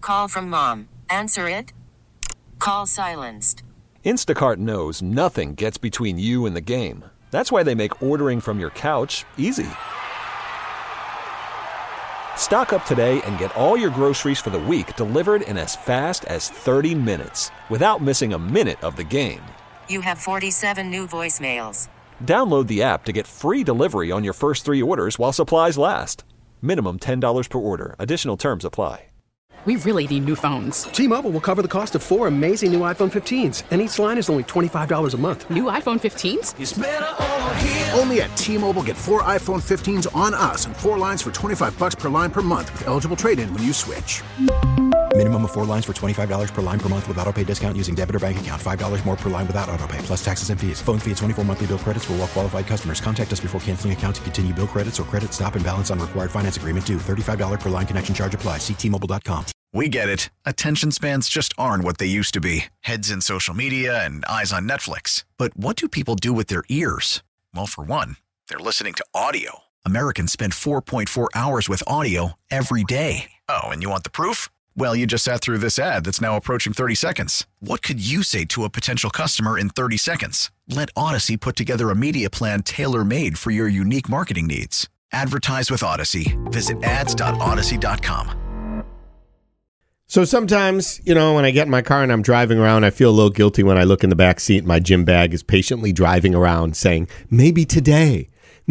Call from mom. Answer it. Call silenced. Instacart knows nothing gets between you and the game. That's why they make ordering from your couch easy. Stock up today and get all your groceries for the week delivered in as fast as 30 minutes without missing a minute of the game. You have 47 new voicemails. Download the app to get free delivery on your first 3 orders while supplies last. Minimum $10 per order. Additional terms apply. We really need new phones. T-Mobile will cover the cost of 4 amazing new iPhone 15s, and each line is only $25 a month. New iPhone 15s? It's better over here. Only at T-Mobile, get 4 iPhone 15s on us and 4 lines for $25 per line per month with eligible trade-in when you switch. Minimum of 4 lines for $25 per line per month with autopay discount using debit or bank account. $5 more per line without autopay, plus taxes and fees. Phone fee at 24 monthly bill credits for well-qualified customers. Contact us before canceling account to continue bill credits or credit stop and balance on required finance agreement due. $35 per line connection charge applies. See T-Mobile.com. We get it. Attention spans just aren't what they used to be. Heads in social media and eyes on Netflix. But what do people do with their ears? Well, for one, they're listening to audio. Americans spend 4.4 hours with audio every day. Oh, and you want the proof? Well, you just sat through this ad that's now approaching 30 seconds. What could you say to a potential customer in 30 seconds? Let Odyssey put together a media plan tailor-made for your unique marketing needs. Advertise with Odyssey. Visit ads.odyssey.com. So sometimes, when I get in my car and I'm driving around, I feel a little guilty when I look in the back seat and my gym bag is patiently driving around saying, maybe today's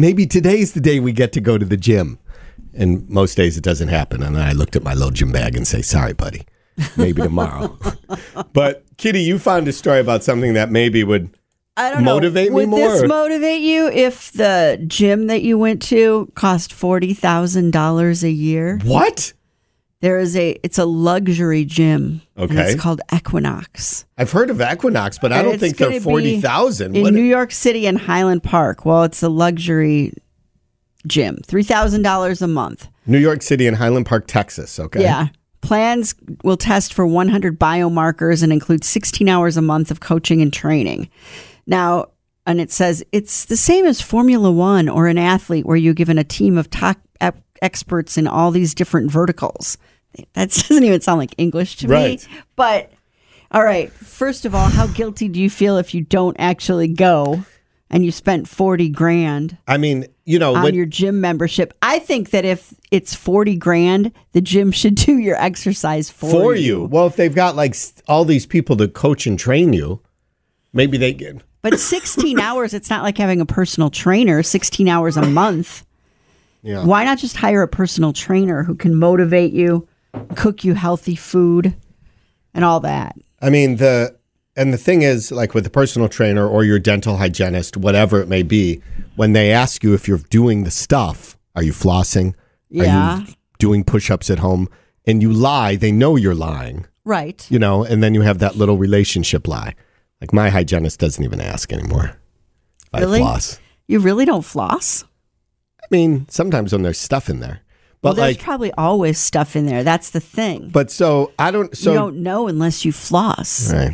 the day we get to go to the gym. And most days it doesn't happen. And then I looked at my little gym bag and say, sorry, buddy, maybe tomorrow. But Kitty, you found a story about something that maybe would motivate me more. Would this motivate you if the gym that you went to cost $40,000 a year? What? It's a luxury gym. Okay. And it's called Equinox. I've heard of Equinox, but I don't think they're 40,000. In New York City and Highland Park. Well, it's a luxury gym. $3,000 a month. New York City and Highland Park, Texas. Okay. Yeah. Plans will test for 100 biomarkers and include 16 hours a month of coaching and training. Now, and it says it's the same as Formula One or an athlete where you're given a team of top experts in all these different verticals. That doesn't even sound like English to me. But, all right, first of all, how guilty do you feel if you don't actually go and you spent $40,000 on your gym membership? I think that if it's $40,000, the gym should do your exercise for you. Well, if they've got all these people to coach and train you, maybe they get. But 16 hours, it's not like having a personal trainer, 16 hours a month. Yeah. Why not just hire a personal trainer who can motivate you, cook you healthy food, and all that? I mean, the thing is, like with a personal trainer or your dental hygienist, whatever it may be, when they ask you if you're doing the stuff, are you flossing? Yeah. Are you doing push-ups at home? And you lie, they know you're lying. Right. And then you have that little relationship lie. Like my hygienist doesn't even ask anymore if Really? I floss. You really don't floss? I mean, sometimes when there's stuff in there. But Well, there's probably always stuff in there. That's the thing. But so I don't. So you don't know unless you floss. Right.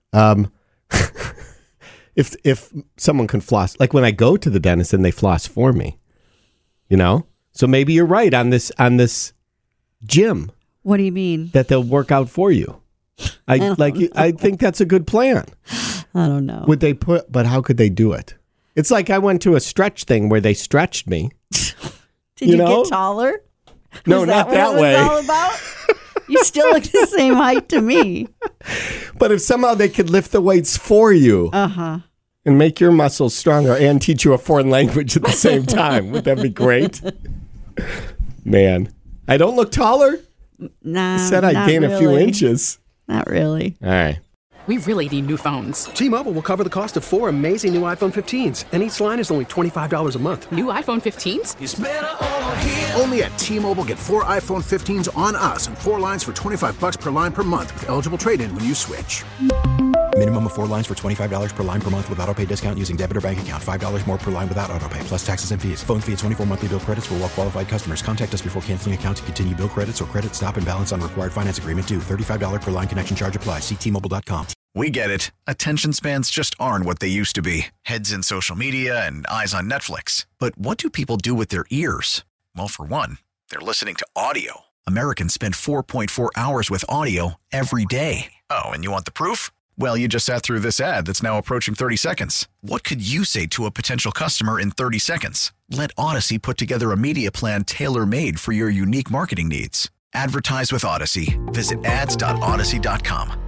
If someone can floss, like when I go to the dentist and they floss for me, So maybe you're right on this gym. What do you mean? That they'll work out for you. I think that's a good plan. I don't know. Would they but how could they do it? It's like I went to a stretch thing where they stretched me. Did you get taller? No, Was not that what way. It was all about? You still look the same height to me. But if somehow they could lift the weights for you and make your muscles stronger and teach you a foreign language at the same time, would that be great? Man, I don't look taller. Nah, said I'd gain a few inches. Not really. All right. We really need new phones. T-Mobile will cover the cost of 4 amazing new iPhone 15s, and each line is only $25 a month. New iPhone 15s? It's better over here. Only at T-Mobile, get 4 iPhone 15s on us and 4 lines for $25 per line per month with eligible trade-in when you switch. Minimum of 4 lines for $25 per line per month with autopay discount using debit or bank account. $5 more per line without autopay, plus taxes and fees. Phone fee at 24 monthly bill credits for well-qualified customers. Contact us before canceling account to continue bill credits or credit stop and balance on required finance agreement due. $35 per line connection charge applies. See T-Mobile.com. We get it. Attention spans just aren't what they used to be. Heads in social media and eyes on Netflix. But what do people do with their ears? Well, for one, they're listening to audio. Americans spend 4.4 hours with audio every day. Oh, and you want the proof? Well, you just sat through this ad that's now approaching 30 seconds. What could you say to a potential customer in 30 seconds? Let Odyssey put together a media plan tailor-made for your unique marketing needs. Advertise with Odyssey. Visit ads.odyssey.com.